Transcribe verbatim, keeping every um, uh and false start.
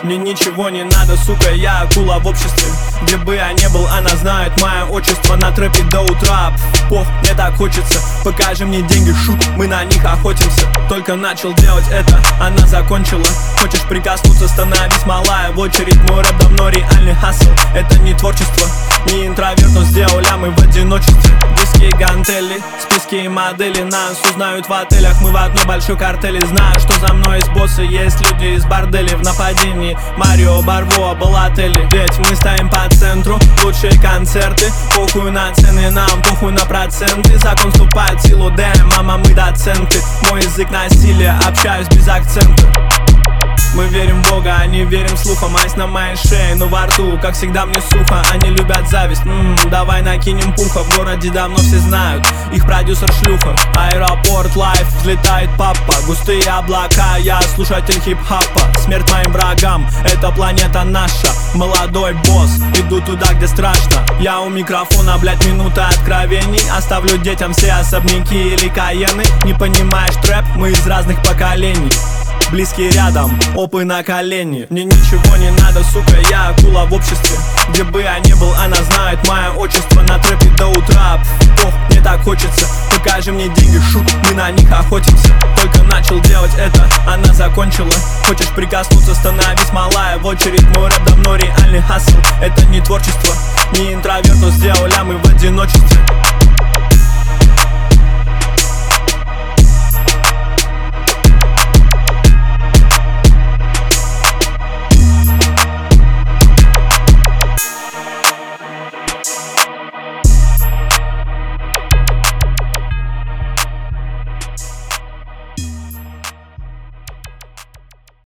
Мне ничего не надо, сука, я акула в обществе. Где бы я не был, она знает мое отчество. На трэпе до утра, пох, мне так хочется. Покажи мне деньги, шут, мы на них охотимся. Только начал делать это, она закончила. Хочешь прикоснуться, становись малая в очередь. Мой рэп давно реальный хасл. Это не творчество, не интроверт, но сделал лямы в одиночестве. Диски, гантели, списки и модели. Нас узнают в отелях, мы в одной большой картели. Знаю, что за мной есть боссы, есть люди из борделей. В нападении Марио Барбоа был отеле. Ведь мы стоим по центру, лучшие концерты. Похуй на цены, нам похуй на проценты. Закон вступает в силу, дэм, мама, мы доценты. Мой язык насилия, общаюсь без акцента. Мы верим в Бога, а не верим слухам. Айс на моей шее, но во рту, как всегда, мне сухо. Они любят зависть, М-м, давай накинем пуха. В городе давно все знают, их продюсер шлюха. Аэропорт, лайф, взлетает папа. Густые облака, я слушатель хип-хапа. Смерть моим врагам, эта планета наша. Молодой босс, иду туда, где страшно. Я у микрофона, блять, минута откровений. Оставлю детям все особняки или каены. Не понимаешь трэп, мы из разных поколений. Близкие рядом, опы на колени. Мне ничего не надо, сука, я акула в обществе. Где бы я не был, она знает мое отчество. На трэпе до утра, ох, мне так хочется. Покажи мне деньги, шут, мы на них охотимся. Только начал делать это, она закончила. Хочешь прикоснуться, становись малая в очередь. Мой рэп давно реальный хасл. Это не творчество, не интроверт, но сделал лямы в одиночестве.